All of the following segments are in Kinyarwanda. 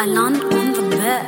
Alone on the bed.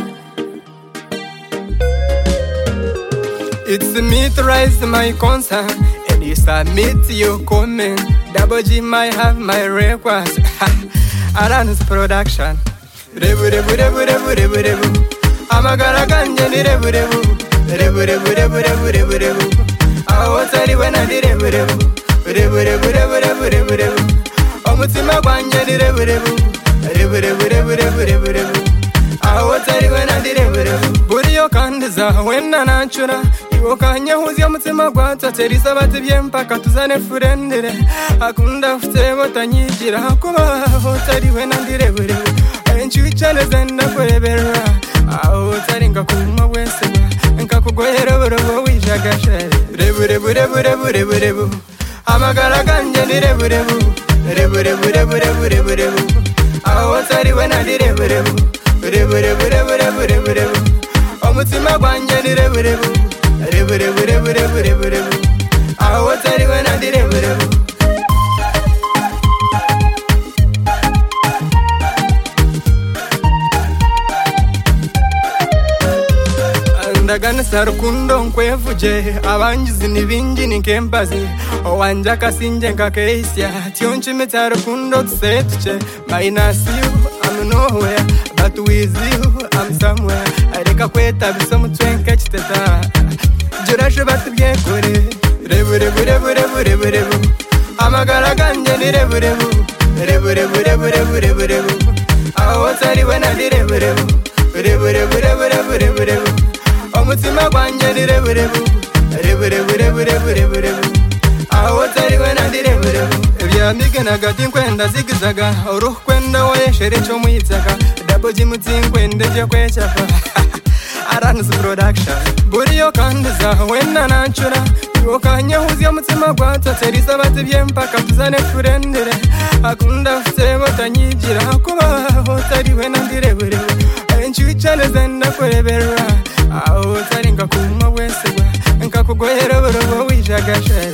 It's me to raise my concern, and you submit your comment. Double G might have my request. Aran's production. Rebu rebu rebu rebu rebu rebu. Amagara ganje ni rebu rebu. Rebu rebu rebu rebu rebu rebu. Awotari wena ni rebu rebu. Rebu rebu rebu rebu rebu rebu. Omutima gwanje ni rebu rebu. Rebu rebu rebu rebu rebu rebu. Awotari wena ni rebu rebu. Buriyo kandiza wena nanchura. Iwokanya huzia mutima gwata terisa bati byempaka tuzane furendere. Akunda ufite botanyigira kuba awotari wena ni rebu rebu. Enchuchane zenda kurebera. Awotari ngakuma wese. Nkakugoyera borobo wijagashe. Rebu rebu rebu rebu rebu rebu. Amagara ganje ni rebu rebu. Rebu rebu rebu rebu rebu rebu. Awotari wena ni rebu rebu. Rebu rebu rebu rebu rebu rebu. Omutima gwanje ni rebu rebu. Rebu rebu rebu rebu rebu rebu. Awotari wena ni rebu rebu. Ndagana rukundo nkwevuje abangizi nibingi nikembazi owanja kasinje nkakeisya tionchi meta rukundo tsetuche minus you I'm nowhere but with you I'm somewhere areka kweta bisomu twenke chiteta jurasho batubye kure rebu rebu rebu rebu rebu rebu amagara ganje ni rebu rebu rebu rebu rebu rebu rebu rebu awotari wena ni rebu rebu rebu rebu rebu rebu rebu rebu Omutima gwanje ni rebu rebu. Rebu rebu rebu rebu rebu rebu. Awotari wena ni rebu rebu. Ebyamigena gati nkwenda zigizaga oruhu kwenda wayeshere cyo mwitsaga Double G mutinkwende je kwechapa Aran's production. Buriyo kandiza wena nanchura. Iwokanya huzia mutima gwata terisa bati byempaka tuzane furendere. Akunda ufite botanyigira kuba awotari wena ni rebu rebu. Enchuchane zenda kurebera. Awotari ngakuma wese nkakugoyera borobo wijagashe